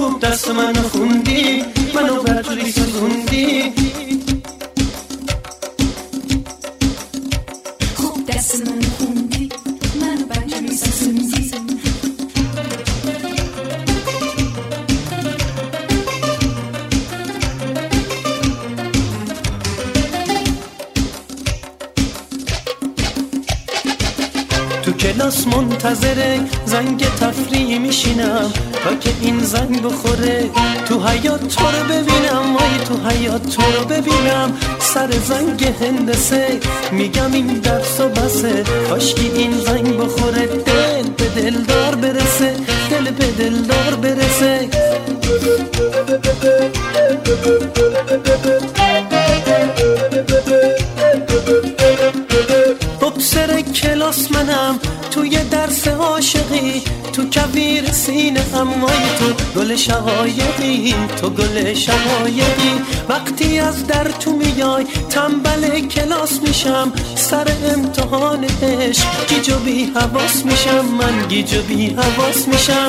خوب دست منو خوندی، منو برجوری سوزوندی. خوب دست منو خوندی، منو برجوری سوزوندی. تو کلاس منتظر زنگ تفریح میشینم تا که این زنگ بخوره، تو حیاط تو رو ببینم، وای تو حیاط تو رو ببینم. سر زنگ هندسه میگم این درس و بسه، کاشکی این زنگ بخوره، دل به دلدار برسه، دل به دلدار برسه. بکسر کلاس منم توی درس عاشقی، تو کویر سینه هم، وای تو گل شقایقی، تو گل شقایقی. وقتی از در تو میای تنبل کلاس میشم، سر امتحان عشق گیج و بی حواس میشم، من گیج و بی حواس میشم.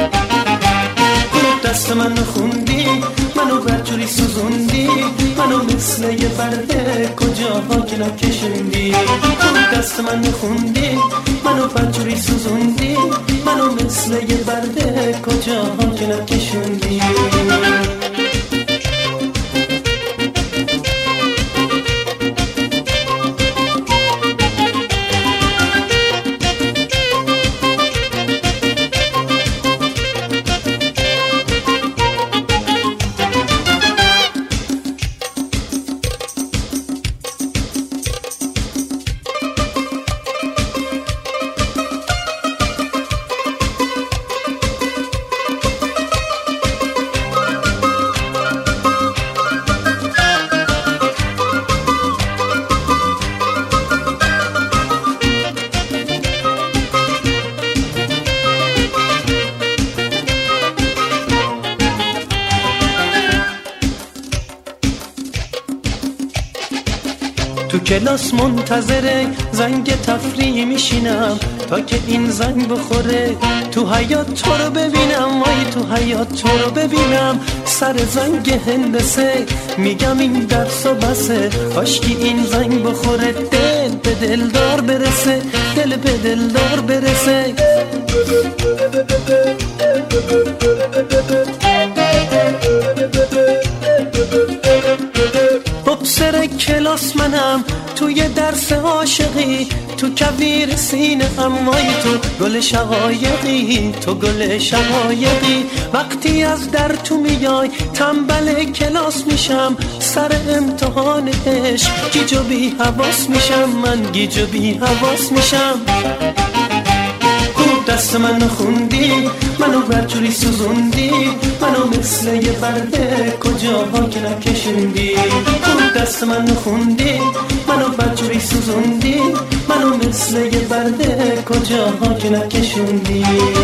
دست منو خوندی، منو برجوری سوزوندی، منو مثل یه برده کجاها که نکشوندی. دست منو خوندی، منو برجوری سوزوندی، منو مثل یه برده کجاها که نکشوندی. تو کلاس منتظر زنگ تفریح میشینم تا که این زنگ بخوره، تو حیاط تو رو ببینم، وای تو حیاط تو رو ببینم. سر زنگ هندسه میگم این درس و بسه، کاشکی این زنگ بخوره، دل به دلدار برسه، دل به دلدار برسه. بکسر کلاس منم توی درس عاشقی، تو کویر سینه هم، وای تو گل شقایقی، تو گل شقایقی. وقتی از در تو میای تنبل کلاس میشم، سر امتحان عشق گیج و بی حواس میشم، من گیج و بی حواس میشم. دست منو خوندی، منو برجوری سوزوندی، منو مثل یه برده کجاها که نکشوندی. دست منو خوندی، منو برجوری سوزوندی، منو مثل یه برده کجاها که نکشوندی.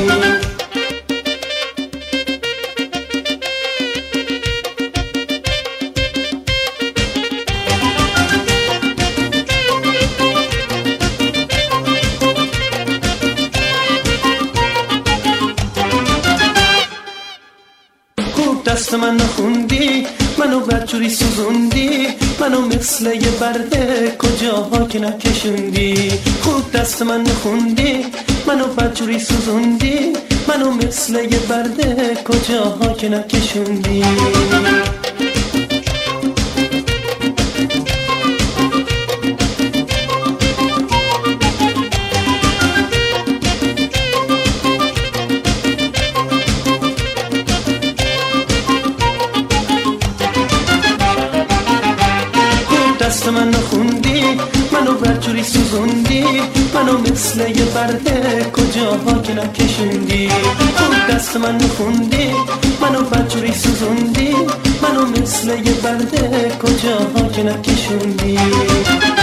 دست منو خوندی، منو برجوری سوزوندی، منو مثل یه برده کجاها که نکشوندی. خوب دست منو خوندی، منو برجوری سوزوندی، منو مثل یه برده کجاها که نکشوندی. دست منو خوندی، منو برجوری سوزوندی، منو مثل یه برده کجاها که نکشوندی. دست منو خوندی، منو برجوری سوزوندی، منو مثل یه برده کجاها که نکشوندی.